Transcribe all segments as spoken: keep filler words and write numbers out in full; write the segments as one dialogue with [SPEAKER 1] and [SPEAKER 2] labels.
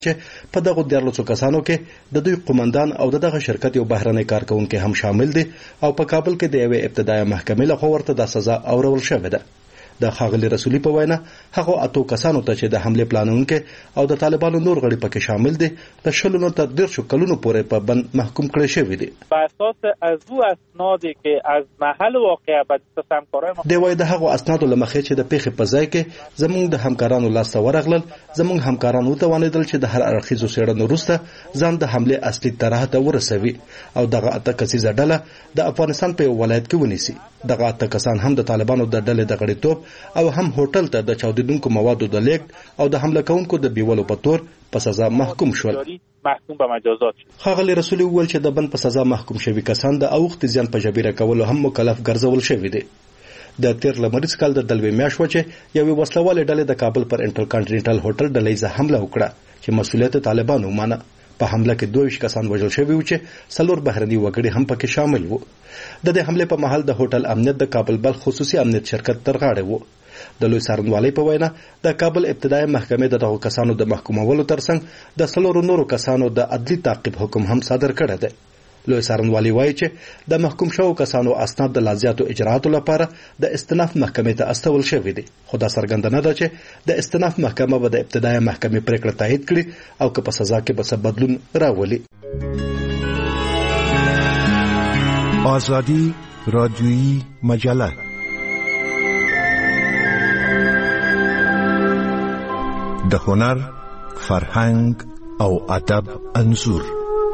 [SPEAKER 1] چې په دغه دیارلسو کسانو کې د دوی قومندان او دغه شرکت یو بهرنی کارکونکي هم شامل دي او په کابل کې د یوې ابتدایي محکمې لخوا ورته د سزا اورول شوې ده. د ښاغلي رسولي په وینا هغو اتو کسانو ته چې د حملې پلانونکي او د طالبانو نور غړي پکې شامل دي د شلو نه تر دېرشو کلونو پورې په بند محکوم کړي شوي دي.
[SPEAKER 2] په اساس از او اسنادی که از محل واقعه به دست همکارای
[SPEAKER 1] دی وايي د هغو اسنادو له مخې چې د پیښې په ځای کې زموږ د همکارانو لاسته ورغلل، زموږ همکاران وتوانېدل چې د هر اړخیزو څېړنو وروسته ځان د حملې اصلي طرح ته ورسوي او دغه اته کسیزه ډله د افغانستان په یو ولایت کې ونیسي. دغه اته کسان هم د طالبانو د ډلې د غړیتوب او هم هوټل ته د چاودیدونکو موادو د لیږد او د حمله کوونکو د بیولو په تور په سزا محکوم شول.
[SPEAKER 2] محکوم به مجازات شول.
[SPEAKER 1] ښاغلي رسولي وویل چې د بند په سزا محکوم شوي کسان د اوښتې زیان په جبیره کولو هم مکلف ګرځول شوي دي. د تیر لمریز کال د دلوي میاشت وه چې یوې وسلوالې ډلې د کابل پر انټر کانټیننټل هوټل ډلهیزه حمله وکړه چې مسؤلیت طالبانو ومانه. په حمله کې دوه ویشت کسان وژل شوي وو چې څلور بهرني وګړي هم پکې شامل وو. د دې حملې په مهال د هوټل امنیت د کابل بل خصوصي امنیت شرکت تر غاړې وو. د لوی څارنوالۍ په وینا د کابل ابتدایي محکمې د دغو کسانو د محکومولو ترڅنګ د څلورو نورو کسانو د عدلي تعقیب حکم هم صادر کړی دی. لوی څارنوالۍ وایي چې د محکوم شوو کسانو اسناد د لا زیاتو اجرااتو لپاره د استناف محکمې ته استول شوي دي، خو دا څرګنده نه ده چې د استناف محکمه به د ابتدایي محکمې پریکړه تایید کړي او که په سزا کې به څه بدلون راولي.
[SPEAKER 3] آزادی رادیویی مجله د هنر، فرهنګ او ادب انځور.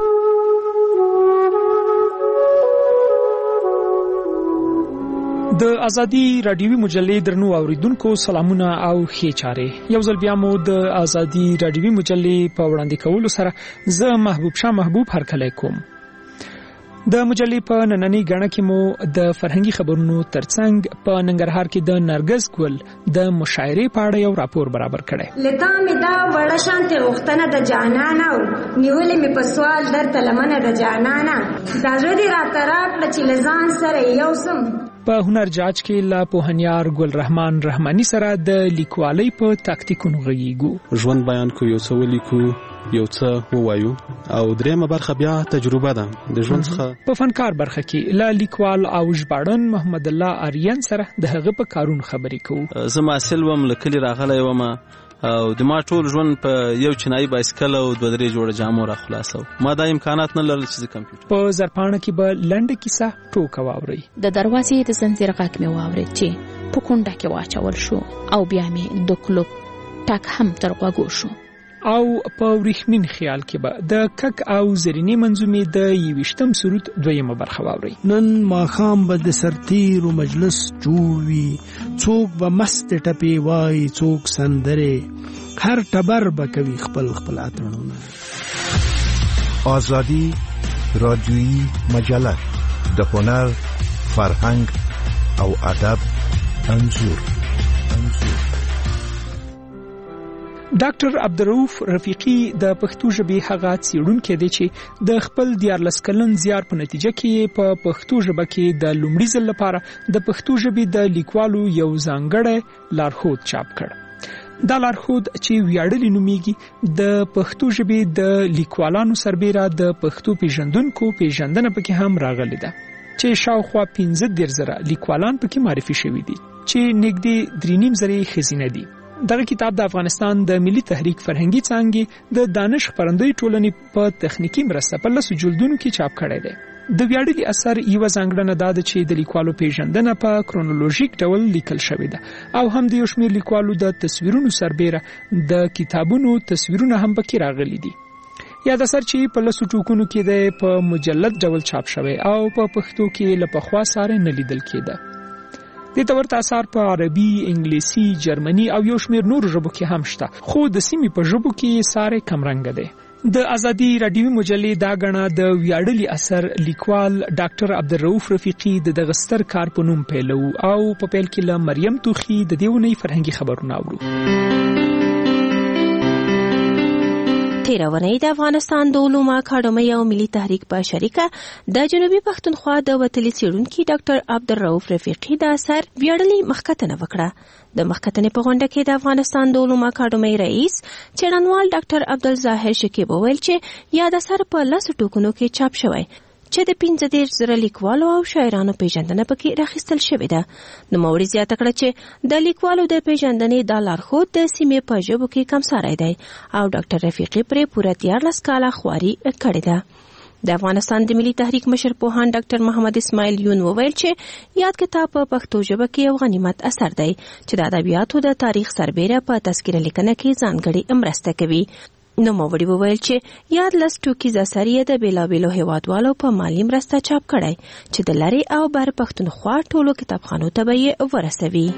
[SPEAKER 4] د ازادي رادیوي مجلې درنو اوریدونکو سلامونه او ښې چارې. یو ځل بیا مو د ازادي رادیوي مجلې په وړاندې کولو سره زه محبوب شاه محبوب هرکلی کوم. د مجلې په نننۍ غاڼه کې مو د فرهنګي خبرونو ترڅنګ په ننګرهار کې د نرګس ګل د مشاعرې په اړه یو راپور برابر کړی.
[SPEAKER 5] لتا مې دا وړه شانتې غوښتنه د جانانه او نیولې مې په سوال درته لمنه د جانانه دا زړه دې راته راکړه چې له ځان سره یو سم.
[SPEAKER 4] په هنر جاج کې لا پوهنیار ګل رحمان رحماني سره د لیکوالۍ په تاکتیکونو غږیږو.
[SPEAKER 6] ژوند بیان کو، یو څه ولیکو، یو څه ووایو، او دریمه برخه بیا تجربه ده د ژوند څخه.
[SPEAKER 4] په فنکار برخه کې لا لیکوال او ژباړن محمد الله آریان سره د هغه په کارونو خبرې کوو.
[SPEAKER 6] زه محصل وم، له کلي راغلی وم او د ما ټول ژوند په یو چینایي بایسکل او دوه درې جوړه جامو را خلاصو. ما دا امکانات نه لرل چې کمپیوټر.
[SPEAKER 4] په زرپاڼه کې به لنډه کیسه ټوکه واورئ.
[SPEAKER 7] د دروازې د زنځیر غږ مې واورېد چې په کونډه کې واچول شو او بیا مې د کلوب ټک هم تر غوږو شو.
[SPEAKER 4] او په وریښمین خیال کې به د کک او زرینی منظومې د یویشتم سرود دویمه برخه واوري.
[SPEAKER 8] نن ماښام به د سرتیر مجلس جوړ وي، څوک به مست ټپې وای، څوک سندرې، هر ټبر به کوي خپل خپل اترونه.
[SPEAKER 3] آزادی رادیویی مجله د هنر، فرهنګ او ادب انځور.
[SPEAKER 4] ډاکټر عبدالرؤف رفیقي د پښتو ژبې هغه څېړونکی دی چې د خپل دیارلس کلن زیار په نتیجه کې په پښتو ژبه کې د لومړي ځل لپاره د پښتو ژبې د لیکوالو یو ځانګړی لارښود چاپ کړ. دا لارښود چې ویاړلی نومیږي د پښتو ژبې د لیکوالانو سربیره د پښتو پیژندونکو پیژندنه پکې هم راغلې ده چې شاوخوا پنځه دېرش زره لیکوالان پکې معرفي شوي دي چې نږدې درې نیم زره ښځینه دي. دغه کتاب د افغانستان د ملي تحریک فرهنګي څانګې د دانش خپرندوی ټولنې په تخنیکی مرسته په لسو جلدونو کې چاپ کړی دی. د ویاړلي اثر یوه ځانګړنه دا ده چې د لیکوالو پیژندنه په کرونولوژیک ډول لیکل شوې ده او هم د یو شمېر لیکوالو د تصویرونو سربیره د کتابونو تصویرونه هم پکې راغلي دي. یا د اثر چې په لسو ټوکونو کې دی په مجلد ډول چاپ شوی او په پښتو کې له پخوا ساره نه لیدل کېده. د تورته اثر په عربي، انګلیسي، جرمني او یو شمېر نورو ژبو کې هم شته، خو د سیمې په ژبو کې ساره کمرنګه دی. د ازادي رادیوي مجلې دا غڼه د ویاړلي اثر لیکوال ډاکټر عبدالرؤف رفیقي د دغه ستر کار په نوم پیلو او په پیل کې له مریم توخي د دې ونې فرهنګي خبرونه اورو.
[SPEAKER 9] تیرونی د افغانستان د علومو اکاډمۍ او ملي تحریک په شریکه د جنوبي پښتونخوا د وتلي څېړونکي ډاکټر عبدالرؤف رفیقي د اثر ویاړلې مخکتنه وکړه. د مخکتنې په غونډه کې د افغانستان د علومو اکاډمۍ رئیس څېړنوال ډاکټر عبدالظاهر شکیب وویل چې یاد اثر په لسو ټوکونو کې چاپ شوی چې د پنځه دېرش زره لیکوالو او شاعرانو پیژندنه پکې راخیستل شوې ده. نوموړي زیاته کړه چې د لیکوالو د پیژندنې دا لارښود د سیمې په ژبو کې کمساری دی او ډاکټر رفیقي پرې پوره دیارلس کاله خواري کړې ده. د افغانستان د ملي تحریک مشر پوهاند ډاکټر محمد اسماعیل یون وویل چې یاد کتاب په پښتو ژبه کې یو غنیمت اثر دی چې د ادبیاتو د تاریخ سربیره په تذکره لیکنه کې ځانګړې مرسته کوي. نو موړي وویل چې یاد لس ټوکیز اثر یې د بیلابیلو هیوادوالو په مالی مرسته چاپ کړی چې د لرې او بر پښتونخوا ټولو کتابخانو ته به یې ورسوي.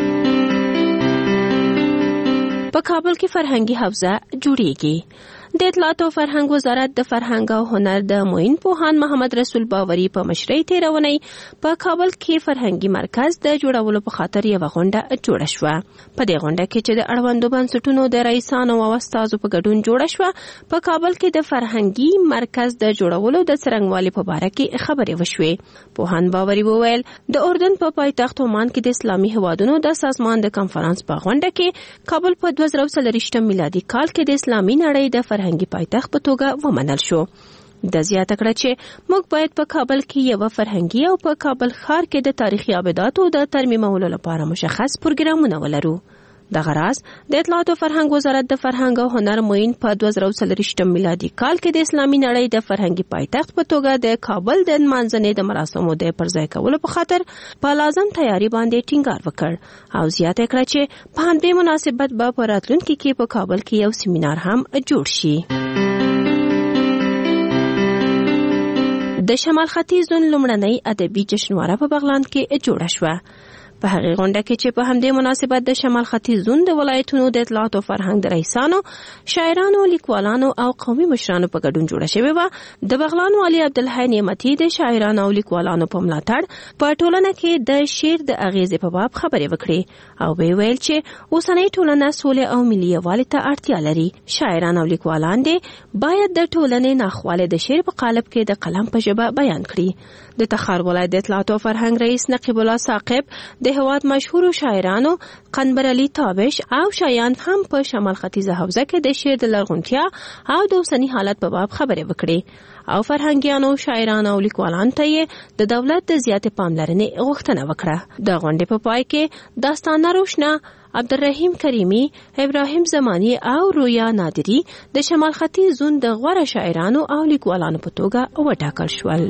[SPEAKER 9] په کابل کې فرهنګي حوزه جوړیږي. د اطلاعات او فرهنګ وزارت د فرهنګ او هنر د معین پوهاند محمد رسول باوري په مشرۍ تیرونی په کابل کې فرهنګي مرکز د جوړولو په خاطر یوه غونډه جوړه شوه. په دې غونډه کې چې د اړوندو بنسټونو د رئیسانو او استازو په ګډون جوړه شوه په کابل کې د فرهنګي مرکز د جوړولو د څرنګوالي په باره کې خبرې وشوې. پوهاند باوري وویل د اردن په پایتخت عمان کې د اسلامي هیوادونو د سازمان د کنفرانس په غونډه کې کابل په دوه زره څلوېښتم میلادي کال کې د اسلامي نړۍ د فرهنګي پایتخت په توګه ومنل شو. د زیاته کړه چې موږ باید په کابل کې یو فرهنګي او په کابل ښار کې د تاریخي ابداتو د ترمیمولو لپاره مشخص پروګرامونه ولرو. دغه راز د اطلاعات او فرهنګ وزارت د فرهنګ او هنر معین په دوه زره څلوېښتم میلادي کال کې د اسلامي نړۍ د فرهنګي پایتخت په توګه د کابل د نمانځنې د مراسمو د پرځای کولو په خاطر په لازم تیاری باندې ټینګار وکړ او زیاته کړه چې په همدې مناسبت به په راتلونکي کې په کابل کې یو سیمینار هم جوړ شي. د شمال ختیځ زون لومړنۍ ادبي جشنواره په بغلان کې جوړه شوه. په هغه غونډه کې چې په همدې مناسبت د شمال ختیځ زون د ولایتونو د اطلاعات او فرهنګ د رئیسانو، شاعرانو، لیکوالانو او قومي مشرانو په ګډون جوړه شوې وه، د بغلان والي عبدالحی نعمتي د شاعرانو او لیکوالانو په ملاتړ په ټولنه کې د شعر د اغیزې په باب خبرې وکړې او ویې ویل چې اوسنۍ ټولنه سولې او ملي یووالي ته اړتیا لري. شاعران او لیکوالان دې باید د ټولنې ناخواله د شعر په قالب کې د قلم په ژبه بیان کړي. د تخار ولایت د اطلاعات او فرهنګ رئیس نقیب الله ثاقب د هواد مشهورو شاعرانو قنبر علي تابش او شایان هم په شمال ختیځه حوزه کې د شعر د لرغونتیا او د اوسني حالت په باب خبرې وکړې او فرهنګیانو، شاعرانو او لیکوالانو ته یې د دولت د زیاتې پاملرنې غوښتنه وکړه. د غونډې په پای کې داستانه روشنا، عبدالرحیم کریمی، ابراهیم زمانی او رویا نادری د شمال ختیځ زون د غوره شاعرانو او لیکوالانو په توګه وټاکل شول.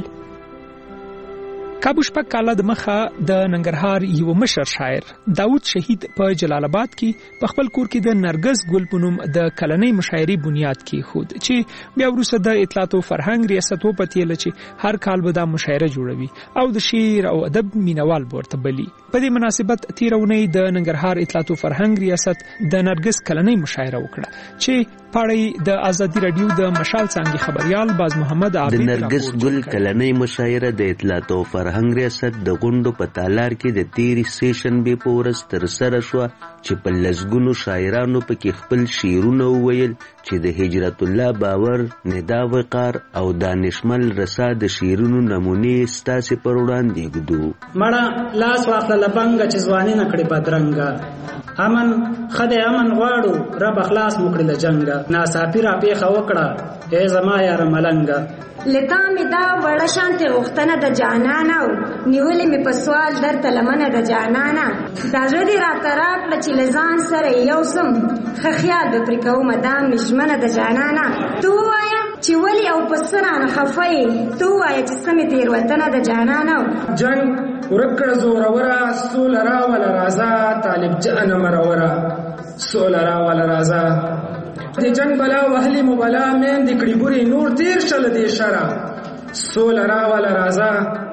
[SPEAKER 4] کابو شپږ کاله د مخه د ننګرهار یو مشر شاعر داود شهید په جلال آباد کې په خپل کور کې د نرګس ګل په نوم د کلنۍ مشاعرې بنیاد کېښود چې بیا وروسته د اطلاعات او فرهنګ ریاست وپتېله چې هر کال به دا مشاعره جوړوي او د شعر او ادب مینوال به ورته بلي. په دې مناسبت تېره اونۍ د ننګرهار اطلاعات او فرهنګ ریاست د نرګس کلنۍ مشاعره وکړه چې پاړی د ازادي رادیو د مشال څانګې خبريال باز محمد عابد
[SPEAKER 10] د نرګس ګل کلنۍ مشاعره د اطلاعات او فرهنګ ریاست د غونډو په تالار کې د تیری سیشن به پورس تر سره شو چې په لزګونو شاعرانو پکې خپل شعرونه وویل چې د هجرت الله باور، ندا وقار او دانشمل رسا د شعرونو نمونې ستاسو پر وړاندې ګدو.
[SPEAKER 11] مړه لاس واخله لبنګ چې ځواني نکړي بدرنګ امن خدای امن غواړو رب اخلاص مکړي لجنګ ناصافي را پیخه وکړه ای زما یار ملنګ
[SPEAKER 5] لتا می دا وړه شانته وختنه د جانانا نیولې می په سوال درته لمنه د جانانا دا زړه را تراک لچ لزان سره یو سم خ خیال به پر کوم مدام مشمنه د جانانا تو وایا چې ولی او پسرانه خفای تو وایا چې سمې تیر وطن د جانانا
[SPEAKER 11] جنگ ورکړه زور ورا سول را ول رازا طالب جان مرورا سول را ول رازا د جنگ بلا وهلی مبلا مین د کړي بوري نور تیر شل دي شرا سول را ول رازا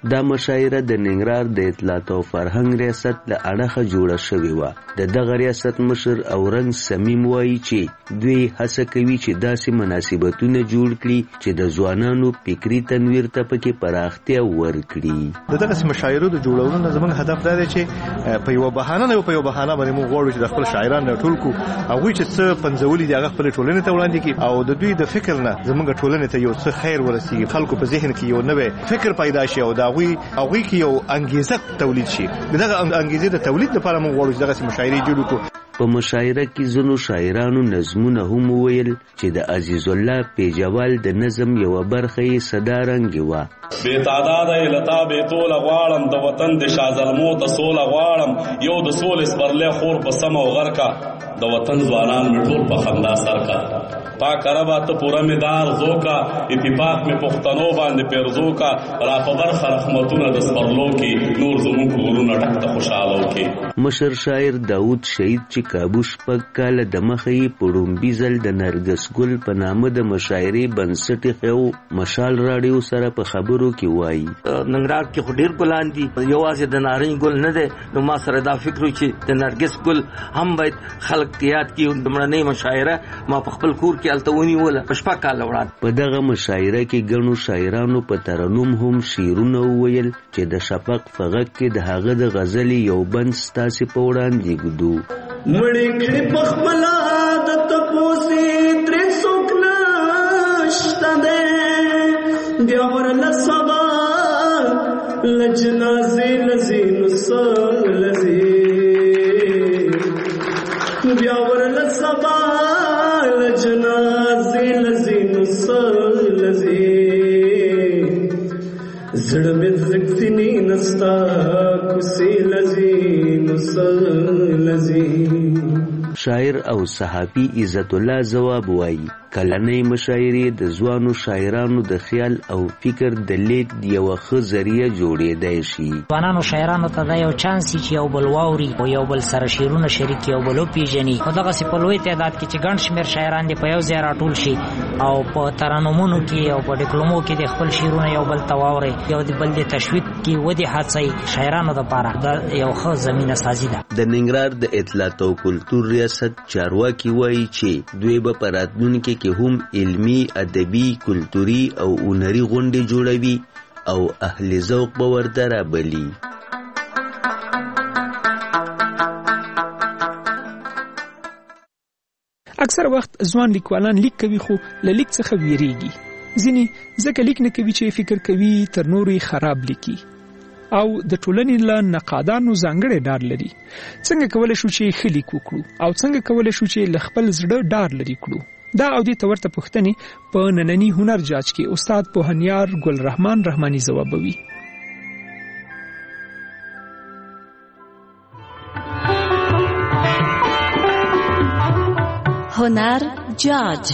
[SPEAKER 10] دا مشاعره د ننګرهار د اطلاعات او فرهنګ ریاست له اړخه جوړه شوې وه. د دغه ریاست مشر اورنګ سمیم وایي چې دوی هڅه کوي چې داسې مناسبتونه جوړ کړي چې د ځوانانو فکري تنویر ته پکې پراختیا ورکړي.
[SPEAKER 12] د دغه مشاعرو د جوړولو زموږ هدف دا دی چې په یو بهانه نه په یو بهانه باندې موږ غواړو چې د خپل شاعران ټول کو هغوی چې څه پنځولي دي هغه خپل ټولنې ته وړاندې کړي او د دوی د فکر نه زموږ ټولنې ته یو څه خیر ورسیږي، خلکو په ذهن کې یو نوې فکر پیدا شي او د هغوی هغوی کې یو انګیزه تولید شي. دغه انګیزې د تولید لپاره موږ غواړو چې دغه مشاعرې جوړ کړو.
[SPEAKER 10] په مشاعره کې ځینو شاعرانو نظمونه هم وویل چې د عزیز الله پیجوال د نظم یوه برخه یې صدارنګې وه.
[SPEAKER 13] بې تعداده یې له تا بېتوله غواړم، د وطن د شازلمو ته سوله غواړم، یو د سولې سپرلی خور په سم او غر کا، د وطن ځوانان مې ټول په خندا سر کا. پاک ربا ته پوره مې دار زو کا، اتفاق مې پښتنو باندې پیرزو کا، را په برخه رحمتونه د سپرلو کې، نور زموږ کورونه ډک ته خوشحاله وکړي.
[SPEAKER 10] مشر شاعر داود شهید چې کابو شپږ کاله د مخه یې په ړومبي ځل د نرګس ګل په نامه د مشاعرې بنسټ ایښی مشال راډیو سره په خبرو کې وایي.
[SPEAKER 14] ننګرهار کې خو ډېر ګلان دي، یوازې د نارنج ګل نه دی. نو ما سره دا فکر و چې د نرګس ګل هم باید خلک یاد کړي. د مړنۍ مشاعره ما په خپل کور کې هلته ونیوله په شپږ کاله وړاندې.
[SPEAKER 10] په دغه مشاعره کې ګڼو شاعرانو په ترنم هم شعرونه وویل چې د شفق په غږ کې د هغه د غزلې یو بند ستاسې په وړاندې ږدو.
[SPEAKER 15] مړې کړې پخپله د تپوسې ترې څوک نشته دی، بیا ورله سبا له جنازې له ځینو څه لځي، بیا ورله سبا له جنازې له ځینو څه لځي، زړه مې ځکه سینې نستا کوڅې له ځینو څه لځي.
[SPEAKER 10] شاعر او صحافي عزت الله ځواب وایي کلنۍ مشاعرې د ځوانو شاعرانو د خیال او فکر د لید یوه ښه ذریعه جوړېدای شي.
[SPEAKER 16] ځوانانو شاعرانو ته دا یو چانس چې یو بل واوري او یو بل سره شعرونه شریک یو بل وپېژني. خو دغسې په لوی تعداد کې چې ګڼ شمېر شاعران دې په یو ځای راټول شي او په ترنمونو کې او په ډیپلومو کې د خپل شعرونه یو بل ته واوري، یو د بل د تشویق کې ودې هڅوي، شاعرانو دپاره دا یو ښه زمینه سازي ده.
[SPEAKER 10] د ننګرهار د اطلاعات او کلتور ریاست چارواکي وایي چې دوی به په راتلونکي کې هم علمي، ادبي، کلتوري او هنري غونډې جوړوي او اهل ذوق به ورته رابلي.
[SPEAKER 4] اکثر وخت ځوان لیکوالان لیک کوي خو له لیک څخه ویریږي. ځینې ځکه لیک نه کوي چې فکر کوي تر نورو خراب لیکي او د ټولنې له نقادانو ځانګړی ډار لري. څنګه کولی شو چې ښه لیک وکړو او څنګه کولی شو چې له خپل زړه ډار لري کړو؟ دا او دې ته ورته پوښتنې په ننني هنر جاج کې استاد پوهنیار ګل رحمان رحماني ځوابوي.
[SPEAKER 9] هنر جاج.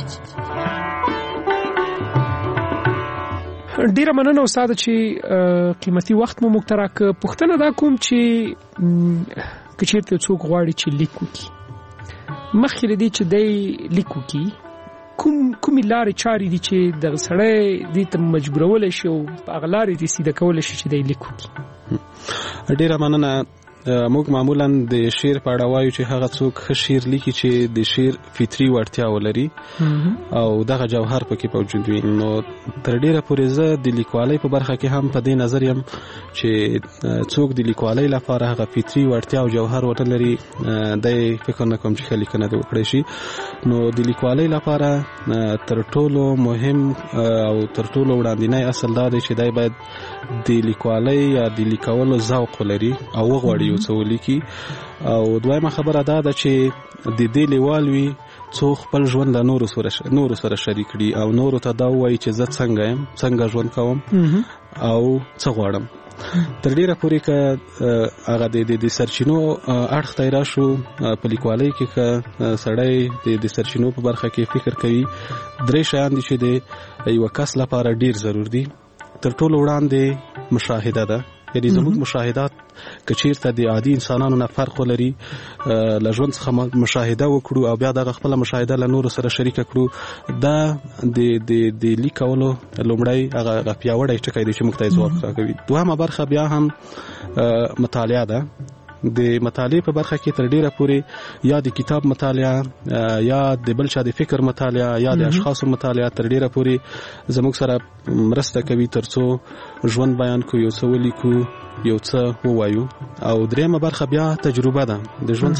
[SPEAKER 4] ډیره مننه استاد چې قیمتي وخت مو موږ ته راکړ. پوښتنه دا کوم چې که چېرته څوک غواړي چې لیک وکړي، مخکې له دې چې دی لیک وکړي کوم کومې لارې چارې دي چې دغه سړی دې ته مجبورولی شي او په هغه لارې دې سیده کولی شي چې دی لیک وکړي؟
[SPEAKER 6] ډیره مننه. موږ معمولا د شعر په اړه وایو چې هغه څوک ښه شعر لیکي چې د شعر فطري وړتیا ولري او دغه جوهر پکې موجود وي. نو تر ډیره پورې زه د لیکوالۍ په برخه کې هم په دې نظر یم چې څوک د لیکوالۍ لپاره هغه فطري وړتیا او جوهر ونه لري، دی فکر نه کوم چې ښه لیکنه دې وکړی شي. نو د لیکوالۍ لپاره تر ټولو مهم او تر ټولو وړاندینی اصل دا دی چې دی باید د لیکوالۍ یا د لیکولو ذوق ولري او وغواړي یو څه ولیکي. او دویمه خبره دا ده چې د دې لیوال وي څو خپل ژوند له نورو سره نورو سره شریک کړي او نورو ته دا ووایي چې زه څنګه یم، څنګه ژوند کوم او څه غواړم. تر ډیره پورې که هغه د سرچینو اړخ ته راشو په لیکوالۍ کې که سړی د سرچینو په برخه کې فکر کوي، درې شیان دي چې د یو کس لپاره ډیر ضرور دي. تر ټولو وړاندې مشاهده ده یعنی زموږ مشاهدات کچیرته د عادي انسانانو نه فرق ولري له ژوند څخه مشاهده وکړو او بیا دغه خپل مشاهده له نورو سره شریک کړو دا د د د لیکولو لومړی هغه پیاوړی ټکی دی چې موږ ته ځواب راکوي. دوهمه برخه بیا هم مطالعه ده. د مطالعې په برخه کې تر ډیره پورې یا د کتاب مطالعه یا د بل چا د فکر مطالعه یا د اشخاصو مطالعه تر ډیره پورې زموږ سره مرسته کوي ترڅو ژوند بیان کو، یو څه ولیکو، یو څه ووایو. او دریمه برخه بیا تجربه ده. د ژوند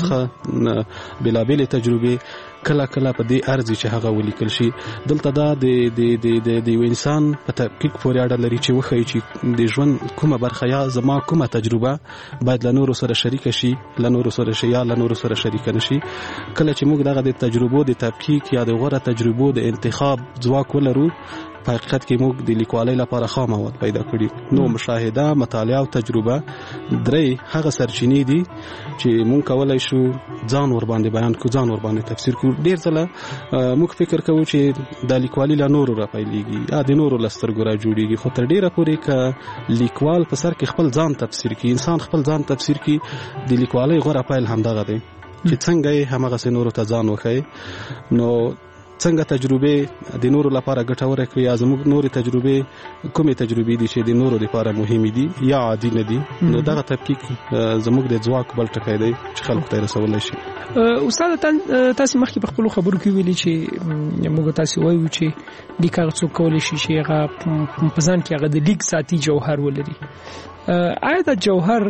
[SPEAKER 6] څخه بېلابېلې تجربې کله کله په دې ارزي چې هغه ولیکل شي. دلته دا د د د د یو انسان په تحقیق پورې اړه لري چې وښیي چې د ژوند کومه برخه یا زما کومه تجربه باید له نورو سره شریک شي، له نورو سره شي یا له نورو سره شریک نشي. کله چې موږ دغه د تجربو د تحقیق یا د غوره تجربو د انتخاب ځواک ولرو، په حقیقت کې موږ د لیکوالۍ لپاره خام مواد پیدا کړي. نو مشاهده، مطالعه او تجربه درې هغه سرچینې دي چې موږ کولای شو ځان ور باندې بیان کو، ځان ور باندې تفسیر کو. ډیر ځله موږ فکر کوو چې د لیکوالۍ له نورو را پیلېږي یا د نورو له سترګو را جوړېږي، خو تر ډیره پورې که لیکوال په سر کې خپل ځان تفسیر کړي، انسان خپل ځان تفسیر کړي، د لیکوالۍ غوره پیل همدغه دی چې څنګه یې هماغسې نورو ته ځان وښیي. نو څنګه تجربه د نورو لپاره ګټوره کړي یا زموږ نورې تجربه کومې تجربې دي چې د نورو لپاره مهمې دي یا عادي نه دي. نو دغه تحقیق زموږ د ځواک بل ټکی دی چې خلکو ته رسولای شي.
[SPEAKER 4] استاد تاسو مخکې په خپل خبرو کې ویلي چې موږ تاسو وایو چې لیک هغه څوک کولی شي چې هغه په ځان کې هغه د لیک ذاتي جوهر ولري. آیا دا جوهر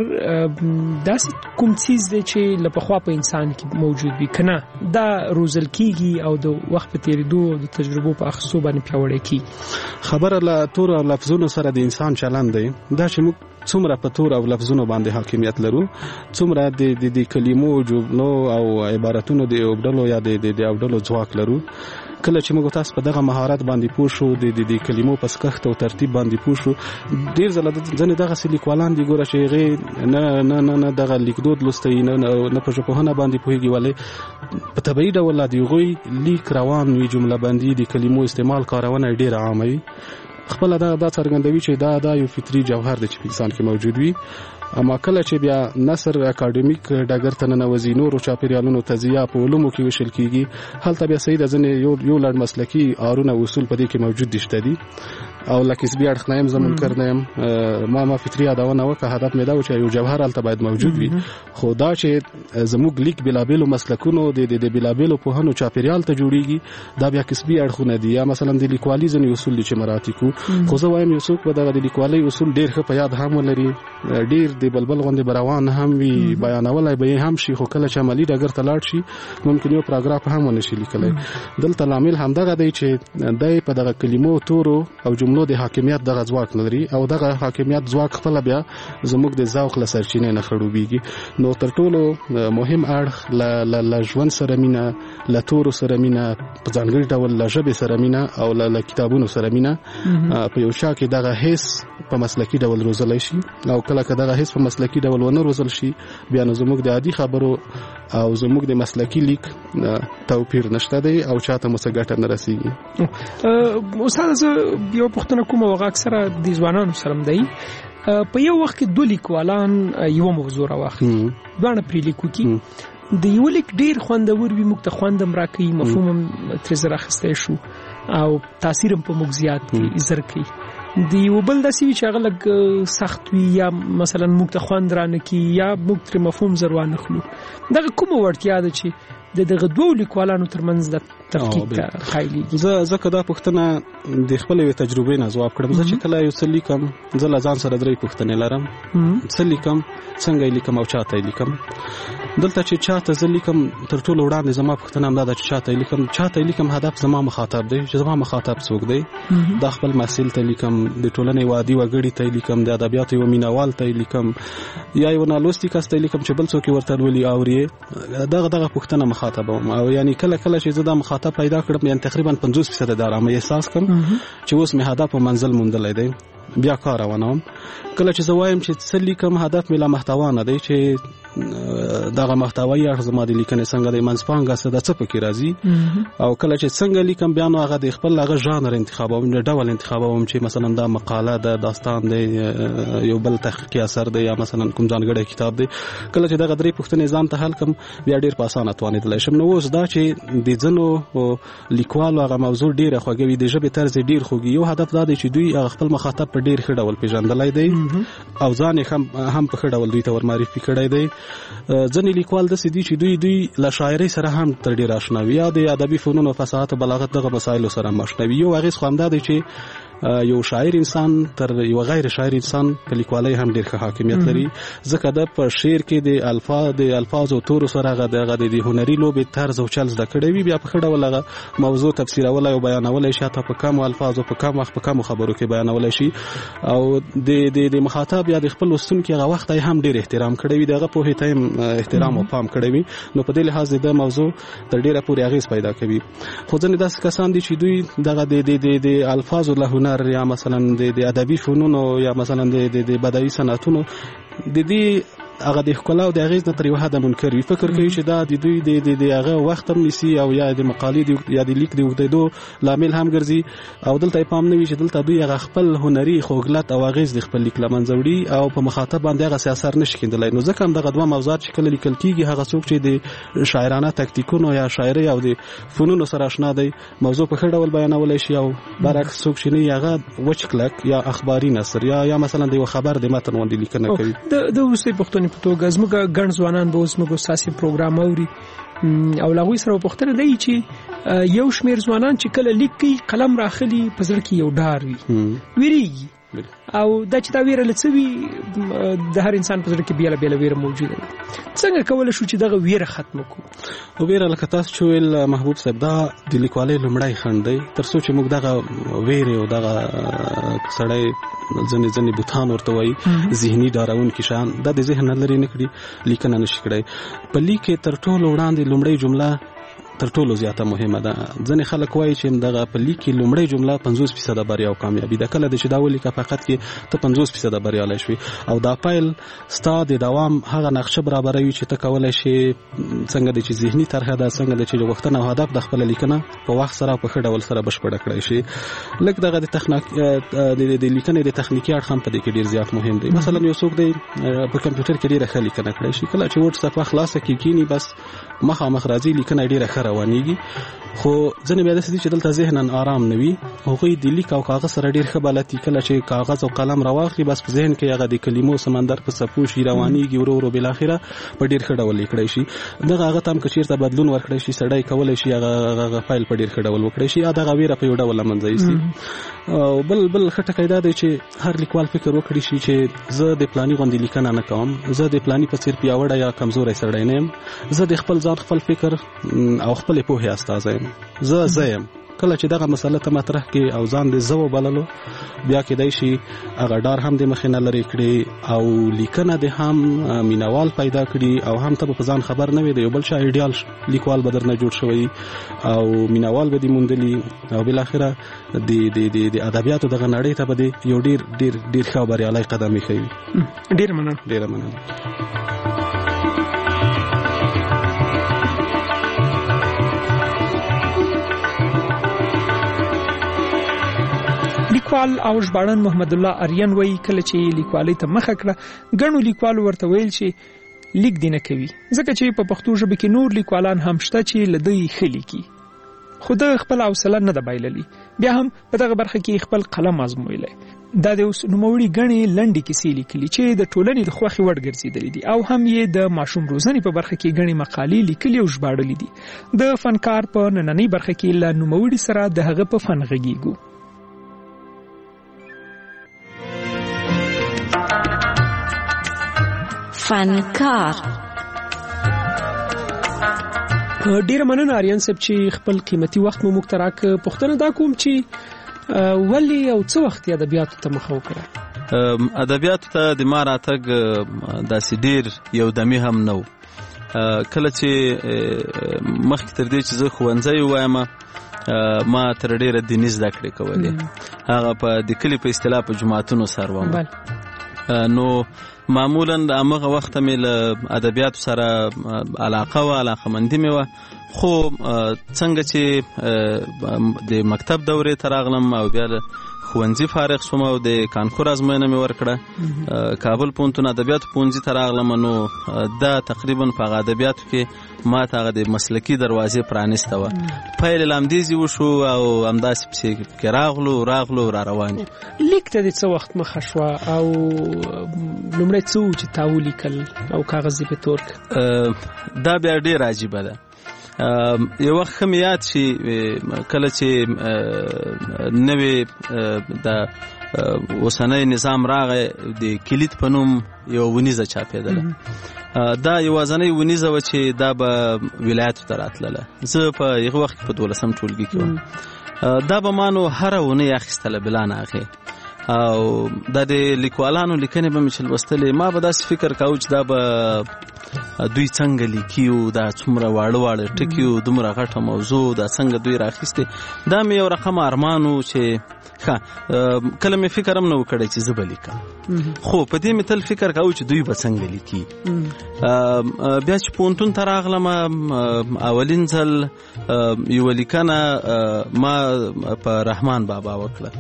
[SPEAKER 4] داسې کوم څیز دی چې له پخوا په انسان کې موجود وي که نه دا روزل کیږي او د وخت په تېرېدو او د تجربو په اخیستو باندې پیاوړی کیږي؟
[SPEAKER 6] خبره له تور او لفظونو سره د انسان چلند دی. دا چې موږ څومره په تور او لفظونو باندې حاکمیت لرو، څومره د د کلمو، جملو او عبارتونو د اوبدلو یا د د اوبدلو ځواک لرو. کله چې موږ تاسو په دغه مهارت باندې پوه شو، د د کلمو په سکښت او ترتیب باندې پوه شو، ډیر ځله ځنې دغه لیکوالان دي ګوره چې هغې نه نه نه نه دغه لیکدود لوستی نه نه په ژبپوهنه باندې پوهېږي، ولې په طبیعي ډول د هغوی لیک روان وي، جمله بندي، د کلمو استعمال، کارونه ډېره عامه وي. خپله دا دا څرګندوي چې دا دا یو فطري جوهر دی چې په انسان کې موجود وي. اما کله چې بیا نثر اکاډمیک ډګر ته ننوځي، نورو چاپېریالونو ته ځي یا په علومو کې ویشل کېږي، هلته بیا صحیح ده ځینې یو یو لړ مسلکي آرونه اصول په دې کې موجود دي شته دي. او له کسبي اړخ نه یم زه منکر نه یم، ما ما فطري یادونه وکړه، هدف مې دا و چې یو جوهر هلته باید موجود وي. خو دا چې زموږ لیک بېلابېلو مسلکونو د د بېلابېلو پوهنو چاپېریال ته جوړېږي، دا بیا کسبي اړخونه دي. یا مثلا د لیکوالي ځینې اصول دي چې مراعاتې کړو. خو زه وایم یو څوک به دغه د لیکوالۍ اصول ډېر ښه په یاد هم ولري، ډېر د بلبل غوندې به روان هم وي، بیانولی به یې هم شي، خو کله چې عملي ډګر ته لاړ شي ممکن یو پاراګراف هم ونه شي لیکلی. دلته لامل همدغه دی چې دی په دغه کلمو، تورو او جملو د حاکمیت دغه ځواک نه لري، او دغه حاکمیت ځواک خپله بیا زموږ د ذوق له سرچینې نه خړوبېږي. نو تر ټولو مهم اړخ له ژوند سره مینه، له تورو سره مینه، په ځانګړي ډول له ژبې سره مینه او له کتابونو سره مینه په یو چا کې دغه حس په مسلکي ډول روزلی شي. او کله که دغه حس په مسلکي ډول ونه روزل شي، بیا نو زموږ د عادي خبرو او زموږ د مسلکي لیک توپیر نشته دی او چاته مو څه ګټه نه رسېږي.
[SPEAKER 4] استاد زه یو پوښتنه کوم، هغه اکثره د ځوانانو سره هم دی، په یو وخت کې دوه لیکوالان یوه موضوع راواخلي، دواړه پرې لیکو کې، د یو لیک ډېر خوندور وي، موږ ته خوند هم راکوي، مفهوم هم ترې زر اخیستی شو او تاثیر هم په موږ زیات کوي، زر کوي. د یو بل داسې وي چې هغه لږ سخت وي یا مثلا موږ ته خوند رانه کړي یا موږ ترې مفهوم زر وانخلو. دغه کومه وړتیا ده چې د دغه دوه لیکوالانو ترمنځ د تفکیک ته خایلیږي؟ زه
[SPEAKER 6] ځکه دا پوښتنه د خپلې یوې تجربې نه ځواب کړم. زه چې کله یو څه لیکم، زه له ځان سره درې پوښتنې لرم. څه لیکم، څنګه یې لیکم او چاته یې لیکم. دلته چې چاته زه لیکم، تر ټولو وړاندې زما پوښتنه همدا ده چې چاته یې لیکم. چاته یې لیکم هدف زما مخاطب دی، چې زما مخاطب څوک دی. دا خپل محصل ته لیکم، د ټولنې وادي وګړي ته لیکم، د ادبیاتو یو مینوال ته لیکم، یا یو نالوستي کس ته لیکم چې بل څوک ورته لولي اوري. دغه دغه پوښتنه مخاطب او یعنی کله کله چې زه دا مخاطب پیدا کړم، یعنی تقریبا پنځوس فیصد د آرامۍ احساس کوم چې اوس مې هدف او منزل موندلی دی، بیا کار روانوم. کله چې زه وایم چې څه لیکم، هدف مې لا محتوا نه دی، چې دغه محتوی اړخ زما د لیکنې څنګه د منځپانګه څه د څه پکې راځي او کله چې څنګه لیکم بیا نو هغه د خپل هغه ژانر انتخابوم د ډول انتخابوم چې مثلا دا مقاله د داستان دی یو بل تحقیقي اثر دی یا مثلا کوم ځانګړی کتاب دی کله چې دغه درې پوښتنې ځان ته حل کم بیا ډیر په اسانه توانېدلی شم. نو اوس دا چې د ځینو لیکوالو هغه موضوع ډیره خوږوي د ژبې طرز ډیر خوږي یو هدف دا دی چې دوی هغه خپل مخاطب په ډیر ښه ډول پیژندلی دی او ځان هم هم په ښه ډول دوی ته ورمعرفي کړی دی. ځینې لیکوال داسې دي چې دوی دوی له شاعرۍ سره هم تر ډېره اشنا وي یا د ادبي فنونو فصاحت او بلاغت دغه مسایلو سره هم اشنا وي. یو اغېز خو همدا دی چې یو شاعر انسان تر یو غیر شاعر انسان په لیکوالۍ هم ډېر ښه حاکمیت لري ځکه د په شعر کې د الفاظ د الفاظ او تورو سره هغه دغه د هنري لوبې طرز او چل زده کړی وي بیا په ښه ډول هغه موضوع تفسیرولی او بیانولی شي حتی په کمو الفاظو په کم وخت په کمو خبرو کې بیانولی شي او د د د مخاطب یا د خپل لوستونکي هغه وخت یې هم ډېر احترام کړی وي دغه پوهې ته هم احترام او پام کړی وي نو په دې لحاظ د موضوع تر ډېره پورې اغېز پیدا کوي. خو ځینې داسې کسان دي چې دوی دغه د د الفاظو له هنر یا مثلا د ادبي فنونو یا مثلا د د بدایي صنعتونو د دې هغه د ښکلا او د اغېز نه تر یو حده منکر وي فکر کوي چې دا د دوی د د هغه وخت هم نیسي او یا د مقالې یا د لیک د اوږدېدو لامل هم ګرځي او دلته پام نه وي چې دلته دوی هغه خپل هنري خوږلت او اغېز د خپل لیک له منځه وړي او په مخاطب باندې هغه اثر نشي کېدلی. نو ځکه هم دغه دوه موضوعات چې کله لیکل کېږي هغه څوک چې د شاعرانه تکتیکونو یا شاعرۍ او د فنونو سره اشنا دی موضوع په ښه ډول بیانولی شي او برعکس څوک چې نه هغه وچ کلک یا اخباري نثر یا یا مثلا د یو خبر د متن غوندې لیکنه کوي. د وروستۍ پوښتنې په توګه زموږ ګڼ ځوانان به اوس موږ ستاسې پروګرام اوري او له هغوی سره به پوښتنه دی چې یو شمېر ځوانان چې کله لیک کوي قلم راخلي په زړه کې یو ډار وي ویرېږي او دا چې دا ویره له څه وي د هر انسان په زړه کې بېله بېله ویره موجوده ده څنګه کولی شو چې دغه ویره ختمه کړو؟ ویره لکه تاسو چې ویل محبوب صاحب دا د لیکوالۍ لومړی خنډ دی تر څو چې موږ دغه ویرې او دغه سړی ځینې ځینې بوتان ورته وایي ذهني ډارونکي شیان دا د ذهن نه لرې نه کړي لیکنه نشي کړی. په لیک کې تر ټولو وړاندې لومړۍ جمله تر ټولو زیاته مهمه ده. ځینې خلک وایي چې دغه په لیک کې لومړۍ جمله پنځوس فیصده بریا او کامیابي ده کله چې دا ولیکه فقط کې ته پنځوس فیصده بریالی شوي او دا پیل ستا د دوام هغه نقشه برابروي چې ته کولی شي څنګه دی چې ذهني طرحه ده څنګه دی چې غوښتنه او هدف د خپله لیکنه په وخت سره په ښه ډول سره بشپړه کړی شي. لږ دغه د تخنیک د لیکنې د تخنیکي اړخ هم په دې کې ډېر زیات مهم دی. مثلا یو څوک دی په کمپیوټر کې ډېره ښه لیکنه کړی شي کله چې ورډ صفحه خلاصه کې کینی بس مخامخ راځي لیکنه ډېره ښه روانېږي خو ځینې بیا داسې دي چې دلته ذهنا آرام نه وي هغوی د لیک او کاغذ سره ډېر ښه بلد دي کله چې کاغذ او قلم راواخلي بس په ذهن کې هغه د کلمو سمندر په څپو شي روانېږي ورو ورو بالاخره په ډېر ښه ډول لیکلی شي. دغه هغه ته هم که چېرته بدلون ورکړی شي سړی کولی شي هغه هغه فایل په ډېر ښه ډول وکړی شي یا دغه ویره په یو ډول له منځه یوسي. او بل بل ښه ټکی دا دی چې هر لیکوال فکر وکړي شي چې زه د پلاني غوندې لیکنه نه کوم زه د پلاني په څېر پیاوړی یا کمزوری سړی نه یم زه د خپل ځان خپل فکر او خپلې پوهې استازی یم زه زه یم. کله چې دغه مسله ته مطرح کړي او ځان دې زه وبللو بیا کېدای شي هغه ډار هم د مخې نه لرې کړي او لیکنه دې هم مینوال پیدا کړي او هم ته به په ځان خبر نه وي د یو بل چا ایډیال لیکوال به درنه جوړ شوی او مینوال به دې موندلي او بالاخره د د ادبیاتو دغه نړۍ ته به دې یو ډېر ډېر ډېر ښه او بریالی قدم ایښوي.
[SPEAKER 4] ډېره مننه
[SPEAKER 6] ډېره مننه.
[SPEAKER 4] لیکوال او ژباړن محمد الله اریان وایي کله چې لیکوالۍ ته مخه کړه ګڼو لیکوالو ورته ویل چې لیک دې نه کوي ځکه چې په پښتو ژبه کې نور لیکوالان هم شته چې له دوی ښه لیکي خو ده خپل حوصله نه ده بایللي بیا هم په دغه برخه کې خپل قلم ازمویلی. دا د اوس نوموړي ګڼې لنډې کیسې لیکلي چې د ټولنې د خوښې وړ ګرځېدلې دي او هم یې د ماشوم روزنې په برخه کې ګڼې مقالې لیکلي او ژباړلې دي. د فنکار په نننۍ برخه کې له نوموړي سره د هغه په فن غږیږو.
[SPEAKER 7] فنکار
[SPEAKER 4] ډیره مننه آریان صاحب چې خپل قیمتي وخت مو موږ ته راکړ. پوښتنه دا کوم چې ولې او څه وخت ادبیاتو ته مخه وکړه؟
[SPEAKER 17] ادبیاتو ته د ما راتګ داسې ډیر یو دمې هم نه و. کله چې مخکې تر دې چې زه ښوونځی وایم ما تر ډیره دیني زده کړې کولې هغه په د کلي په اصطلاح په جوماتونو سر وم نو معمولا د هغه وخت مې له ادبیاتو سره علاقه و علاقه مندي مې و خو څنګه چې د مکتب دورې ته راغلم او بیا له ښوونځي فارغ شوم او د کانکور ازموینه مې ورکړه کابل پوهنتون ادبیاتو پوهنځي ته راغلم نو دا تقریبا په هغه ادبیاتو کې ما ته هغه د مسلکي دروازې پرانیسته وه پیل یې لامدیزي وشو او همداسې پسې کې راغلو راغلو را روان یو
[SPEAKER 4] لیک ته د څه وخت مخه شوه او لومړی څه و چې تا ولیکل او کاغذ یې په تور کړ
[SPEAKER 17] دا بیا ډېر عجیبه ده یو وخت ښه مې یاد شي کله چې نوې د اوسنی نظام راغی د کلید په نوم یو ونیزه چاپېدله دا یوازنۍ ونیزه وه چې دا به ولایتو ته راتلله زه په هغه وخت کې په دولسم ټولګي کې وم دا به ما نو هره اونۍ اخیستله بلا نه هغې او دا د لیکوالانو لیکنې به مې چې لوستلې ما به داسې فکر کاوه چې دا به دوی څنګه لیکي دا څومره واړه واړه ټکي و دومره غټه موضوع دا څنګه دوی راخیستې دا مې یو رقم ارمان و چې کله مې فکر هم نه و کړی چې زه به لیکم خو په دې مې تل فکر کاوه چې دوی به څنګه لیکي بیا چې پوهنتون ته راغلم اولین ځل یوه لیکنه ما په رحمان بابا وکړه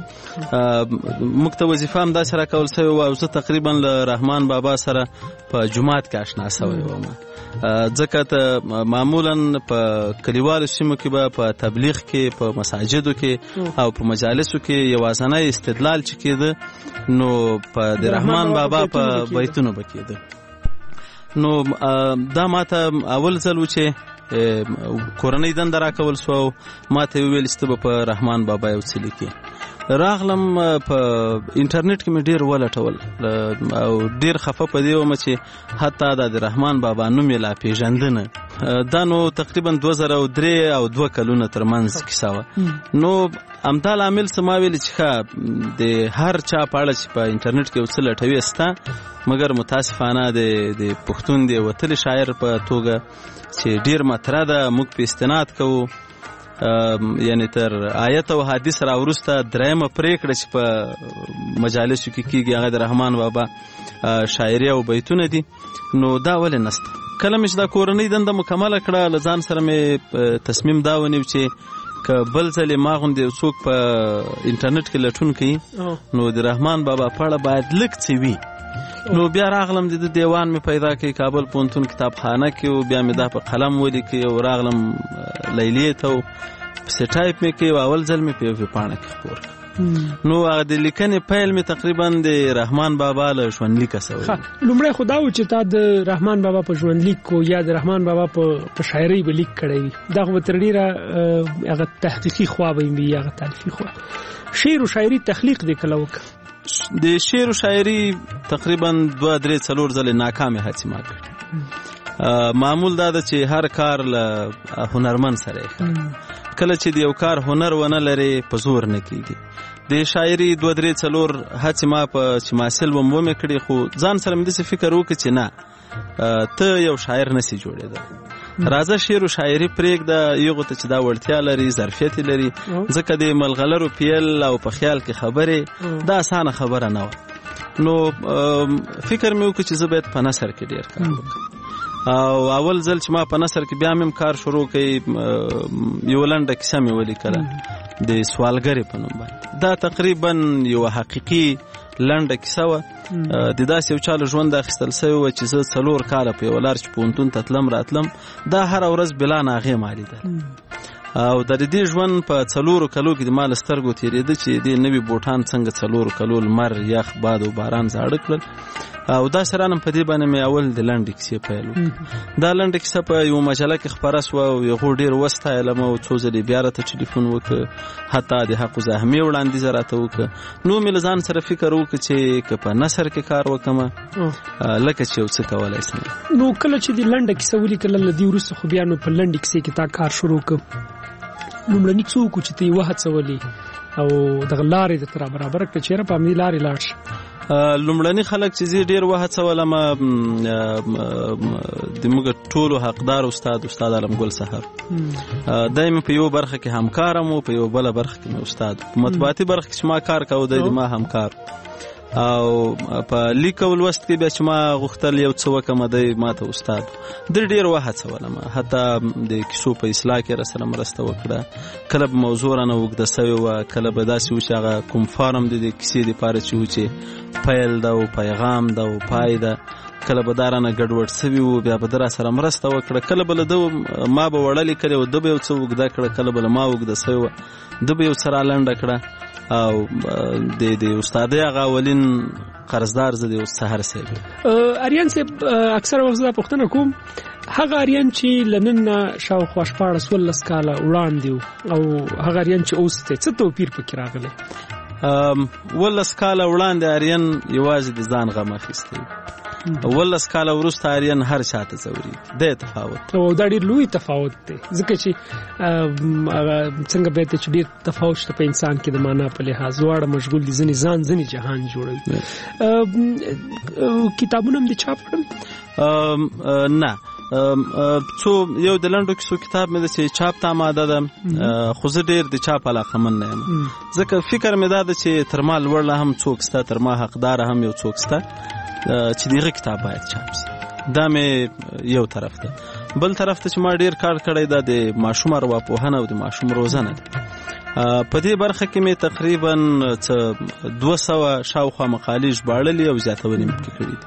[SPEAKER 17] موږ ته وظیفه هم داسې راکول سوې وه او زه تقریبا له رحمان بابا سره په جومات کې اشنا سوی وم ځکه ته معمولا په کلیوالو سیمو کې به په تبلیغ کې په مساجدو کې او په مجالسو کې یوازنی استدلال چې کېده نو په د رحمان بابا په بیتونو به کېده نو دا ما ته اول ځل و چې کورنۍ دنده راکول سوه او ما ته وویل چې ته به په رحمان بابا یو څه لیکې راغلم په انټرنیټ کې مې ډېر ولټول او ډېر خفه په دې ومه چې حتی دا د رحمان بابا نوم یې لا پېژندنه دا نو تقریبا دوه زره او درې او دوه کلونه ترمنځ کیسه وه نو همدا لامل څه ما ویلې چې ښه د هر چا په اړه چې په انټرنیټ کې یو څه لټوي سته مګر متاسفانه د پښتون د وتلي شاعر په توګه چې ډېر مطرح ده موږ په استناد کوو یعنی تر آیت او حدیث را وروسته درېیمه پرېکړه چې په مجالسو کې کېږي هغه د رحمان بابا شاعري او بیتونه دي نو دا ولې نسته کله مې چې دا کورنۍ دنده مکمله کړه له ځان سره مې تصمیم دا ونیو چې که بل ځل یې ما غوندې څوک په انټرنیټ کې لټون کوي نو د رحمان بابا په اړه باید لږ څه وي نو بیا راغلم د دیوان مې پیدا کړ کابل پوهنتون کتابخانه کې او بیا مې دا په قلم ولیکې او راغلم لیلیې ته پسې ټایپ مې کړ او اول ځل مې په یوه پاڼه کې خپور کړ نو هغه د لیکنې پیل مې تقریبا د رحمان بابا له ژوندلیکه سوی
[SPEAKER 4] لومړی خو دا و چې تا د رحمان بابا په ژوندلیک کو یا د رحمان بابا په شاعرۍ به لیک کړی وي دا خو به تر ډېره هغه تحقیقي خوا به وي هغه تاریخي خوا شعر و شاعري تخلیق دې کله وکړه
[SPEAKER 17] د شعر و شاعري تقریبا دوه درې څلور ځلې ناکامې هڅې ما کړې معمول دا ده چې هر کار له هنرمند سره یې کله چې د یو کار هنر ونه لري په زور نه کېږي د شاعري دوه درې څلور هڅې ما په چې محصل وم ومې کړې خو ځان سره مې داسې فکر وکړ چې نه ته یو شاعر نسي جوړېدلی راځه شعر و شاعري پرېږده یغو ته چې دا وړتیا لري ظرفیت لري ځکه د ملغلرو پیل او په خیال کې خبرې دا اسانه خبره نه وه نو فکر مې وکړ چې زه باید په نثر کې ډېر کار وکړم او اول ځل چې ما په نثر کې بیا مې کار شروع کړی یوه لنډه کیسه مې ولیکله د سوالګرې په نوم باندې دا تقریبا یوه حقیقي لنډه کیسه وه د داسې یو چا له ژوند اخیستل سوی وه چې زه څلور کاله په یوه لار چې پوهنتون ته تلم راتلم دا هره ورځ بلا نه هغې ما لیدل او د دې ژوند په څلورو کلو کې د ما له سترګو تېرېده چې دې نوي بوټان څنګه څلورو کلو لمر یخ باد او باران زاړه کړل او دا سرانم په دې باندې مې اول د لنډې کیسې پیل وکړ دا لنډه کیسه په یوه مجله کې خپره سوه او هغو ډېر وستایلم او څو ځلې بیا راته ټلیفون وکړه حتی د حق زحمې وړاندیزه راته وکړه نو مې له ځان سره فکر وکړه چې که په نثر کې کار وکړم لکه چې یو څه کولی شم
[SPEAKER 4] نو کله چې د لنډه کیسه ولیکله له دې وروسته خو بیا نو په لنډې کیسې کې تا کار شروع کړ لومړني څوک و چې ته یې وهڅولې او دغه لارې درته را برابره کړه چېرې په همدې لارې لاړ شي
[SPEAKER 17] لومړني خلک چې زه ډېر وهڅولم د موږ ټولو حقدار استاد استاد علمګل صاحب دی مې په یوه برخه کې همکارم و په یوه بله برخه کې مې استاد په مطبوعاتي برخه کې چې ما کار کوه دی د ما همکار او په لیک او لوست کې بیا چې ما غوښتل یو څه وکړم دی ماته استاد در ډېر وهڅولم حتی د کیسو په اصلاح کې راسره مرسته وکړه کله به موضوع رانه اوږده سوې وه کله به داسې و چې هغه کوم فارم د دې کیسې دپاره چې و چې پیل ده او پیغام ده او پای ده کله به دا رانه ګډوډ سوي وو بیا به ده راسره مرسته وکړه کله به له ده ما به وړه لیکلې وه ده به یو څه اوږده کړه کله به له ما اوږده سوې وه ده به یو څه رالنډه کړه او د د استادۍ هغه اولین قرضدار زه د سحر صاحب
[SPEAKER 4] اریان صاحب اکثره وخت دا پوښتنه کوم هغه اریان چې له نن نه شاوخوا شپاړس ولس کاله وړاندې او هغه اریان چې اوس دی څه توپیر پکې راغلی
[SPEAKER 17] ولس کاله وړاندې اریان یوازې د ځان غم اخیستی ولس کاله وروسته اریان هر چاته ځوري دی تفاوت
[SPEAKER 4] او دا ډېر لوی تفاوت دی ځکه چې څنګه باید چې ډېر تفاوت شته په انسان کې د معنا په لحاظ واړه مشغول دي ځینې ځان ځینې جهان جوړوي کتابونه هم دې چاپ کړل
[SPEAKER 17] نه څو یو د لنډو کیسو کتاب مې ده چې چاپ ته آماده ده خو زه ډېر د چاپ علاقمند نه یم ځکه فکر مې دا ده چې تر ما لوړ لا هم څوک شته تر ما حقداره هم یو څوک شته چې دغه کتاب باید چاپ شي دا مې یو طرف ده بل طرف ته چې ما ډېر کار کړی دا د ماشوم ارواپوهنه او د ماشوم روزنه ده په دې برخه کې مې تقریبا دوه سوه شاوخوا مقالې ژباړلې او زیاتونې مې پکې کړي دي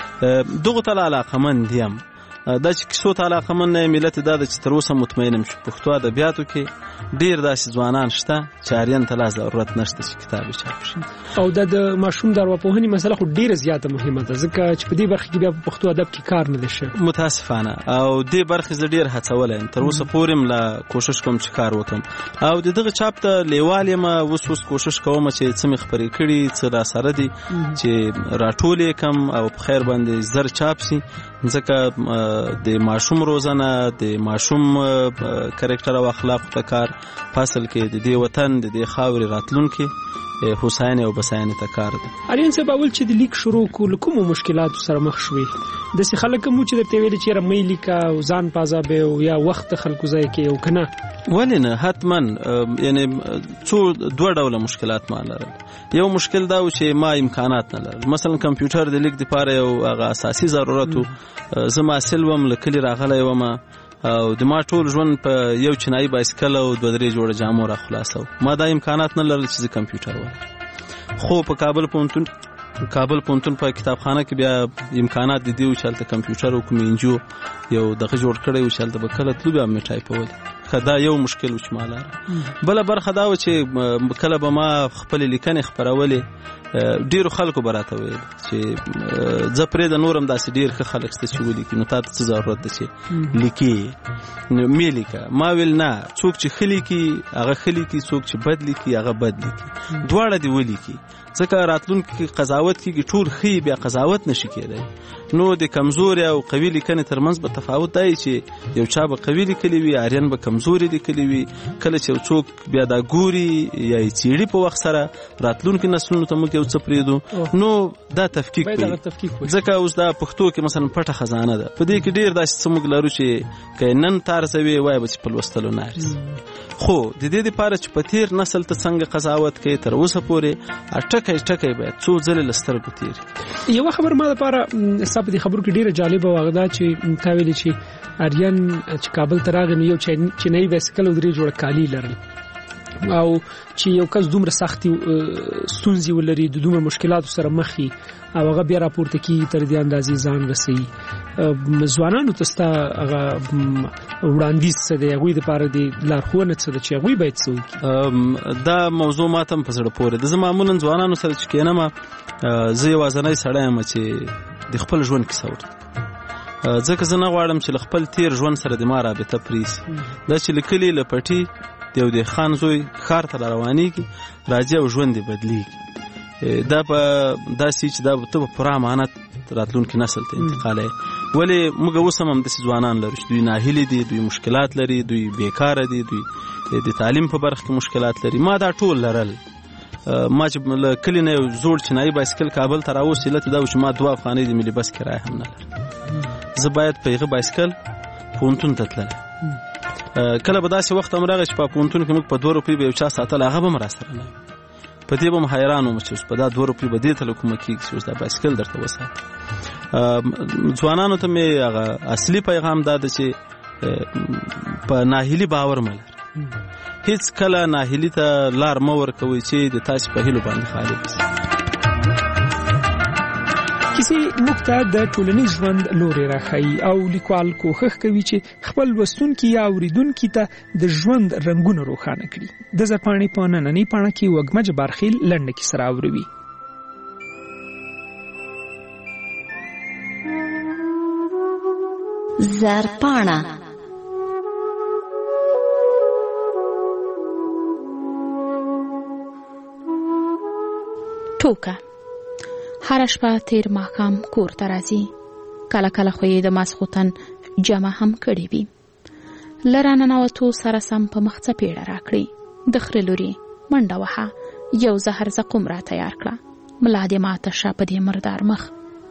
[SPEAKER 17] دغو ته علاقمند یم دا چې کیسو ته علاقمند نه یم علت دا ده چې تر اوسه مطمئن یم چې پښتو ادبیاتو کې ډېر داسې ځوانان شته چې اریان ته لا ضرورت نشته چې کتاب یې چاپ شي
[SPEAKER 4] او دا د ماشوم د ارواپوهنې مسله خو ډېره زیاته مهمه ده ځکه چې په دې برخه کې بیا په پښتو ادب کې کار نه دی شوی
[SPEAKER 17] متاسفانه او دې برخې زه ډېر هڅولی یم تر اوسه پورې م لا کوشش کوم چې کار وکړم او د دغه چاپ ته لیوال یم اوس اوس کوشش کوم چې څه مې خپرې کړي څه راسره دي چې راټول یې کړم او په خیر باندې زر چاپ شي ځکه د ماشوم روزنه د ماشوم کرکټر او اخلاق په کار فاصل کې د دې وطن د دې خاورې راتلونکي حسین او بساینه ته کار ده
[SPEAKER 4] اریان صاحب اول چې د لیک شروع کول کوم مشکلاتو سره مخ شوي د سې خلک مو چې درته ویل چې رمې لیکا او ځان پازابه او یا وخت خلکو ځای کې او کنه
[SPEAKER 17] ولې نه حتما یعنی څو دوه ډوله مشکلات ما لرل یو مشکل دا و چې ما امکانات نه لرل مثلا کمپیوټر د لیک لپاره یو هغه اساسي ضرورت زما سلوم لکلی راغلی وم او د ما ټول ژوند په یو چینایي بایسکل او دوه درې جوړه جامو را خلاصو ما دا امکانات نه لرل چې کمپیوټر ولرم خو په کابل پوهنتون کابل پوهنتون په کتابخانه کې بیا امکانات دي چې هلته کمپیوټر او کوم انجو یو دغه جوړ کړی و چې هلته به کله تلو بیا مې ټایپول دا یو مشکل و چې ما لاره بله برخه دا و چې کله به ما خپلې لیکنې خپرولې ډېرو خلکو به راته ویل چې زه پرېږده نور هم داسې ډېر ښه خلک شته چې ولیکي نو تا ته څه ضرورت ده چې لیکي مې لیکه ما ویل نه څوک چې ښه لیکي هغه ښه لیکي څوک چې بد لیکي هغه بد لیکي دواړه دې ولیکي ځکه راتلونکي کې قضاوت کېږي ټول ښه بیا قضاوت نشي کېدی نو د کمزوري او قوي لیکنې ترمنځ به تفاوت دی چې یو چا به قوي لیکلی وي اریان به کمزوري لیکلی وي کله چې یو څوک بیا دا ګوري یا یې څېړي په وخت سره راتلونکي نسلونو ته موږ یو څه پرېږدو نو دا تفکیک کوي ځکه اوس دا پښتو کې مثلا پټه خزانه ده په دې کې ډېر داسې څه موږ لرو چې که نن تارزوي وایه به چې په لوستلو نه ارزي خو د دې دپاره چې په تېر نسل ته څنګه قضاوت کوي تر اوسه پورې ټکی ټکی باید څو ځلې له سترګو تېري
[SPEAKER 4] یوه خبر ما دپاره ستا په دې خبرو کې ډېره جالبه وه هغه دا چې تا ویلې چې اریان چې کابل ته راغی نو یو چینایي بایسکل او درې جوړه کالي لرل او چې یو کس دومره سختي ستونزې ولري د دومره مشکلاتو سره مخ وي او هغه بیا راپورته کېږي تر دې اندازې ځان رسوي ځوانانو ته ستا هغه وړاندیز څه دی هغوی دپاره د لارښوونه څه ده چې هغوی باید څه وکړي
[SPEAKER 17] دا موضوع ما ته هم په زړه پورې ده زه معمولا ځوانانو سره چې کښېنم زه یوازنی سړی یم چې د خپل ژوند کیسه ورته ځکه زه نه غواړم چې له خپل تېر ژوند سره د ما رابطه پرېږي دا چې له کلي له پټي د یو د خان زوی ښار ته را روانېږي راځي او ژوند یې بدلېږي دا په داسې چې دا ته په پوره امانت راتلونکي نسل ته انتقالوي ولې موږ اوس هم همداسې ځوانان لرو چې دوی ناهیلي دي دوی مشکلات لري دوی بیکاره دي دوی د تعلیم په برخه کې مشکلات لري ما دا ټول لرل ما چې له کلي نه یو زوړ چینایي بایسکل کابل ته راوست علت دا و چې ما دوه افغانۍ د ملي بس کرایه هم نه لرم زه باید په هغه بایسکل پوهنتون ته تللی کله به داسې وخت هم راغی چې په پوهنتون کې موږ په دوه روپۍ به یو چا ساتل هغه به هم راسره نه په دې به م حیران وم چې اوس په دا دوه روپۍ به دې ته له کومه کېږي چې اوس دا بایسکل درته وساتي. ځوانانو ته مې هغه اصلي پیغام دا ده چې په ناهیلي باور مه لرئ. هیڅ کله ناهیلي ته لار مه ورکوئ چې د تاسې په هیلو باندې خالي شي.
[SPEAKER 4] کیسې موږ ته د ټولنیز ژوند لوري راښیي او لیکوال کوښښ کوي چې خپل لوستونکي یا اورېدونکي ته د ژوند رنګونه روښانه کړي. د زرپاڼې په نننۍ پاڼه کې وږمه جبارخیل لنډه کیسه راوړوي.
[SPEAKER 7] زرپاڼه ټوکه. هر شپه تیر ماښام کور ته راځي. کله کله خو یې د ماسخوتن جمع هم کړې وي. له راننوتو سره سم په مخ څپېړه راکړي. د خره لوري منډه وهه. یو زهر زقوم را تیار کړه. ملا دې ماته شه په دې مردار مخ.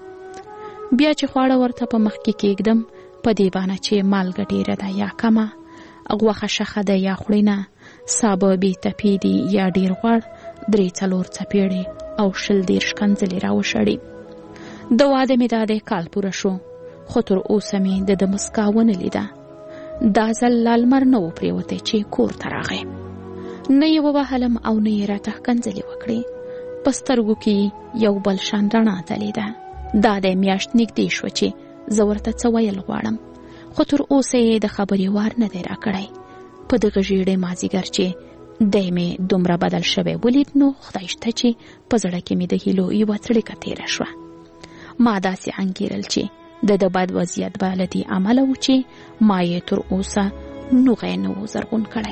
[SPEAKER 7] بیا چې خواړه ورته په مخ کې کېږدم په دې بانه چې مالګه ډېره ده یا کمه، غوښه شخه ده یا خوړینه، سابه بې تپې دي یا ډېر غوړ، درې څلور څپېړې او شل دېرش کنځلې راوشړې. د واده مې دا دی کال پوره شو، خو تر اوسه مې د ده مسکا ونه لیده. دا ځل لا لمر نه و پرېوتی چې کور ته راغی. نه یې ووهلم او نه یې راته کنځلې وکړې. په سترګو کې یو بل شان رڼا تلېده. دا دی میاشت نږدې شوه چې زه ورته څه ویل غواړم، خو تر اوسه یې د خبرې وار نه دی راکړی. په دغه ژېړې مازدیګر چې دی مې دومره بدل شوی ولید، نو خدای شته چې په زړه کې مې د هیلو یوه څړیکه تېره شوه. ما داسې انګېرل چې د د بد وضعیت به له دې امله و چې ما یې تر اوسه نوغی نه و زرغون کړی.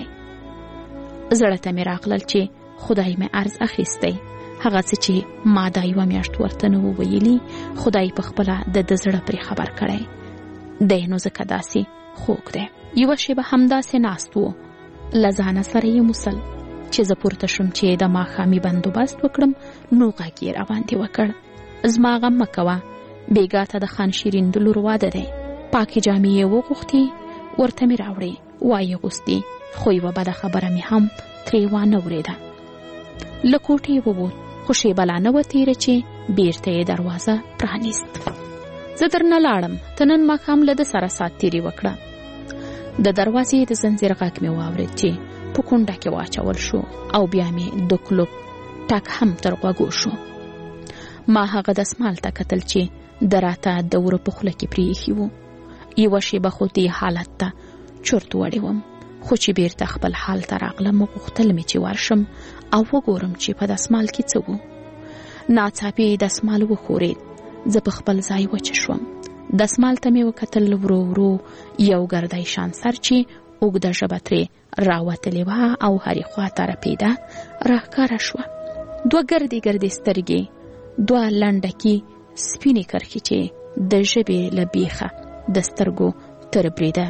[SPEAKER 7] زړه ته مې راغلل چې خدای مې عرض اخیستی. هغه څه چې ما دا یوه میاشت ورته نه و ویلي، خدای په خپله د ده زړه پرې خبر کړی دی. نو ځکه داسې خوږ دی. یوه شېبه همداسې ناست و. له ځانه سره یې موسل چې زه پورته شم چې د ماښامي بندوبست وکړم، نو غږ یې راباندې وکړ: زما غم مه کوه، بېګا ته د خان شیرین د لور واده دی. پاکې جامې یې وغوښتې، ورته مې راوړې، وایې غوستې، خو یوه بده خبره مې هم ترې وانه ورېده. له کوټې ووت، خو شېبه لا نه وه تېره چې بېرته یې دروازه پرانیست. زه درنه لاړم، ته نن ماښام له ده سره ساعت تېرې وکړه. د دروازې د زنځیر غږ مې واورېد چې په کونډه کې واچول شو او بیا مې د کلوب ټک هم تر غوږو شو. ما هغه دسمال ته کتل چې د راته د وره په خوله کې پرېښي وو. یوه شېبه خو دې حالت ته چرت وړې وم، خو چې بیرته خپل حال ته راغلم، غوښتل مې چې ورشم او وګورم چې په دسمال کې څه وو. ناڅاپي دسمال وښورېد. زه په خپل ځای وچه شوم. دسمال ته مې وکتل، ورو ورو یو ګردی شان سر چې اوږده ژبه ترې راوتلې وه او هرې خوا ته رپېده راښکاره شوه. دوه ګردې ګردې سترګې، دوه لنډکي سپینې کرښې چې د ژبې له بیخه د سترګو تر بریده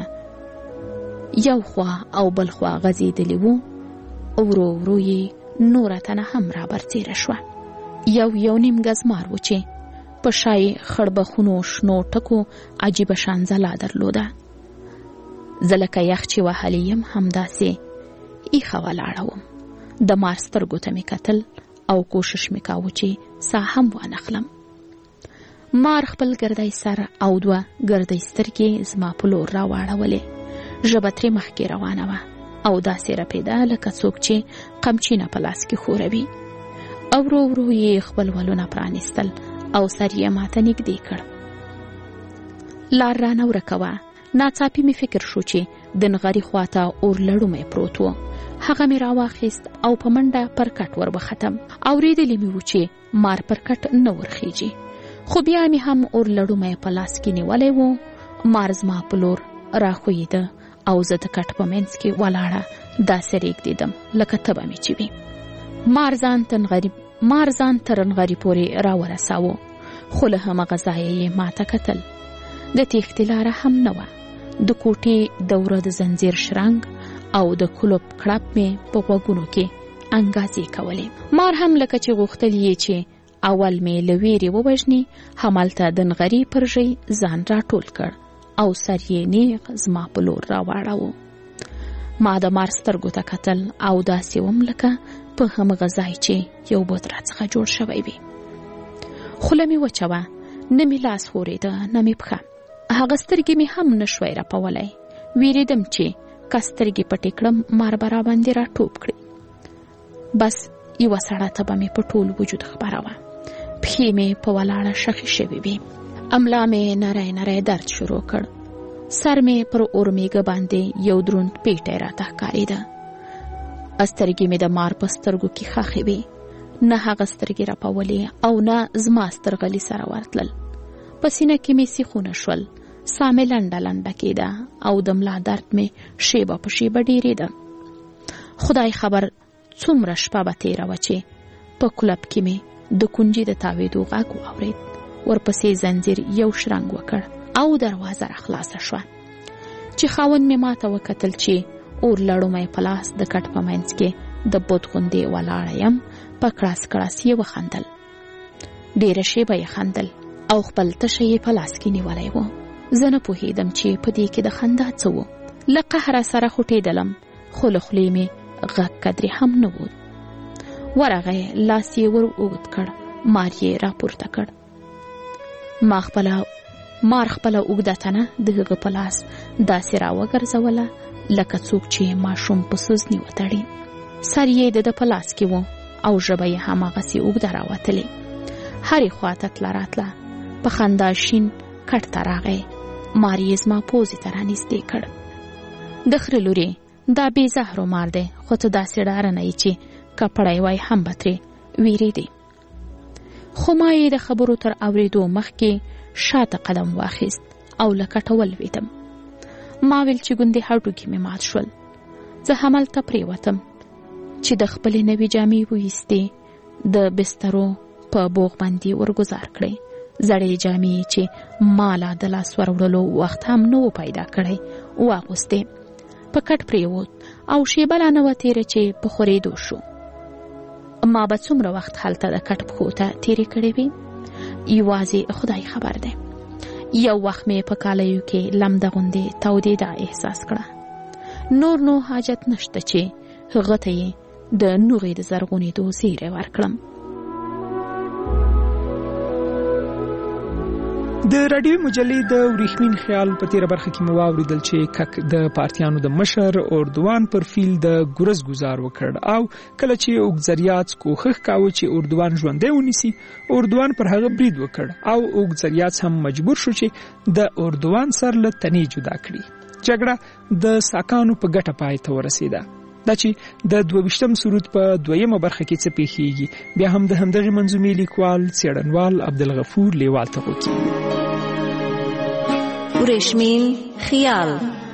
[SPEAKER 7] یو خوا او بل خوا غځېدلې وو. ورو ورو یې نوره تنه هم رابرڅېره شوه. یو یو نیم ګز مار و چې په شای خړبخونو شنو ټکو عجیبه شان ځلا درلوده. زه لکه یخ چې وهلی یم همداسې ایښه ولاړه وم. د مار سترګو ته مې کتل او کوشش مې کاوه چې ساه هم وانخلم. مار خپل ګردی سر او دوه ګردی سترګې زما په لور راواړولې. ژبه ترې مخکې روانه وه او داسې رپېده لکه څوک چې قمچینه په لاس کې خوروي. او ورو ورو یې خپل ولونه پرانیستل او سر یې ماته نږدې کړ. لار رانه ورکه وه. ناڅاپي مې فکر شو چې د نغري خواته اور لړومی پروت و. هغه مې راواخیست او په منډه پر کټ ور وختم. اورېدلې مې و چې مار پر کټ نه ورخیږي، خو بیا مې هم اور لړومی په لاس کې نیولی و. مار زما په لور راښویېده او زه د کټ په منځ کې ولاړه داسې رېږدېدم لکه تبه مې چې وي. مار ځان تنغري مار ځان تر نغري پورې راورساوه، خو له همغه ځایه یې ماته کتل. د تېښتې لاره هم نه وه. د کوټې دوره د زنځیر شرنګ او د کلوب کړپ مې په غوږونو کې انګازې کولې. مار هم لکه چې غوښتل یې چې اول مې له ویرې ووژني، همالته د نغري پر ژۍ ځان راټول کړ او سر یې نیغ زما په لور راواړاوه. ما د مار سترګو ته کتل او داسې وم لکه په همغه ځای چې یو بت راڅخه جوړ شوی وي. خوله مې وچه وه، نه مې لاس ښورېده نه مې پښه. هغه سترګې مې هم نه شوی رپولی. ویرېدم چې که سترګې پټې کړم مار به راباندې راټوپ کړي. بس یوه سړه تبه مې په ټول وجود خپره وه. پښې مې په ولاړه شخې شوې وې. املا مې نری نری درد شروع کړ. سر مې پر اورمیږه باندې یو دروند پیټی راته ښکارېده. سترګې مې د مار په سترګو کې ښخې وې. نه هغه سترګې رپولې او نه زما سترغلي سره ورتلل. په سینه کې مې سیخونه شول. ساه مې لنډه لنډه کېده او د ملا درد مې شیبه په شیبه ډېرېده. خدای خبر څومره شپه به تېره وه چې په کلب کې مې د کونجي د تاوېدو غږ واورېد. ورپسې زنځیر یو شرنګ وکړ او دروازه را خلاصه شوه. چې خاوند مې ماته وکتل چې اور لړومی په لاس د کټ په منځ کې د بت غوندې ولاړه یم، په کړاس کړاس یې وخندل. ډېره شیبه یې خندل او خپل تشه یې په لاس کې نیولی و. زه نه پوهېدم چې په دې کې د خندا څه و. له قهره سره خوټېدلم، خو له خولې مې غږ قدرې هم نه و. ورغی، لاس یې ور اوږد کړ، مار یې راپورته کړ. ما خپله مار خپله اوږده تنه د هغه په لاس داسې راوګرځوله لکه څوک چې ماشوم په سوزني وتړي. سر یې د ده په لاس کې و او ژبه یې هماغسې اوږده راوتلې. هرې خواته تله راتله. په خندا شین کټ ته راغی. مار یې زما پوزې ته رانږدې کړ. د خرې لورې، دا بې زهرو مار دی، خو ته داسې ډاره نه یې چې کپړی وای هم به ترې ویرېدې. خو ما یې د خبرو تر اورېدو مخکې شاته قدم واخیست او له کټه ولوېدم. ما ویل چې ګوندې هډوکي مې مات شول. زه هملته پرېوتم چې د خپلې نوې جامې وایستې د بسترو په بوغ باندې ورګزار کړې. زړې جامې چې ما لا د لاس وروړلو وخت هم نه و پیدا کړی واغوستې. په کټ پرېوت او شیبه لا نه وه تېره چې په خورېدو شو. ما به څومره وخت هلته د کټ پښو ته تېرې کړې وې یوازې خدای خبر دی. یو وخت مې په کالیو کې لمده غوندې تودېدا احساس کړه. نور نو حاجت نشته چې هغه ته یې د نوغې د زرغونېدو زیری ورکړم.
[SPEAKER 4] د راډیو مجلې د وریښمین خیال په تیره برخه کې مو واورېدل چې کک د پارتیانو د مشر اردوان پر فیل د ګورز گزار وکړ او کله چې اوګزریات کوښښ کاوه چې اردوان ژوندی ونیسي، اردوان پر هغه برید وکړ او اوګزریات هم مجبور شو چې د اردوان سر له تنې جدا کړي. جګړه د ساکانو په ګټه پای ته ورسېده. دا چې د دوه-ویشتم سرود په دویمه برخه کې څه پیښیږي بیا هم د همدغې منظومې لیکوال څېړنوال عبدالغفور لیوال ته وکړي.
[SPEAKER 9] وریښمین خیال.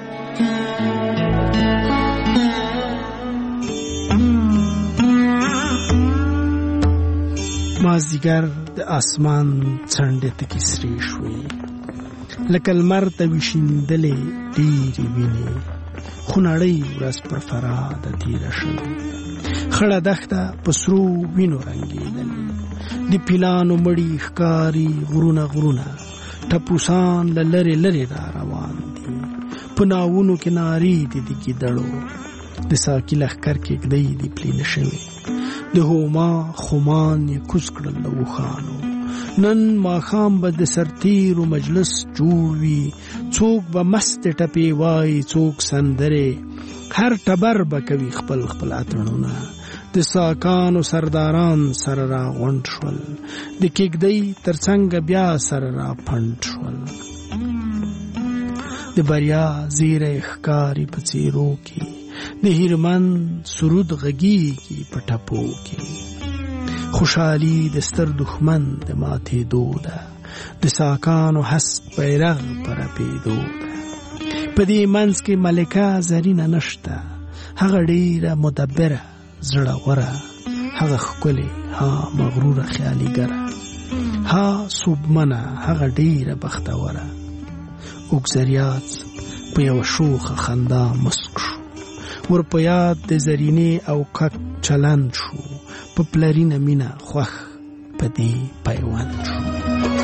[SPEAKER 8] مازدیګر د اسمان څنډې تکې سرې شوې، لکه لمر ته وشیندلې ډېرې وینې، خو نړۍ ورځ پر فراده تېره شوې. خړه دښته په سرو وینو رنګېدلې، د پیلانو مړي ښکاري غرونه غرونه، ټپوسان له لرې لرې را روان دي. په ناوونو کې نارې دي د ګیدړو، د ساقي لښکر کېږدۍ دي پلینه شوې. د هوما خمان یې کوز کړل له اوښانو. نن ماښام به د سرتیرو مجلس جوړ وي، څوک به مستې ټپې وایي، څوک سندرې، هر ټبر به کوي خپل خپل اتڼونه. د ساکانو سرداران سره را غونډ شول، د کېږدۍ تر څنګه بیا سره را پنډ شول. د بریا زیری ښکاري په څېرو کې، د هیرمن سرود غږیږي په ټپو کې. خوشحالي د ستر دښمن د ماتېدو ده، د ساکانو هسک بیرغ په رپېدو ده. په دې منځ کې ملکه زرینه نشته، هغه ډېره مدبره زړه غوره، هغه ښکلې ها مغروره خیالګره، ها صوبمنه هغه ډېره بختوره. اوګزریات په یوه شوخه خندا مسک شو، ور په یاد د زرینې او کک چلند شو، په پلرینه مینه خوښ په دې پیوند شو.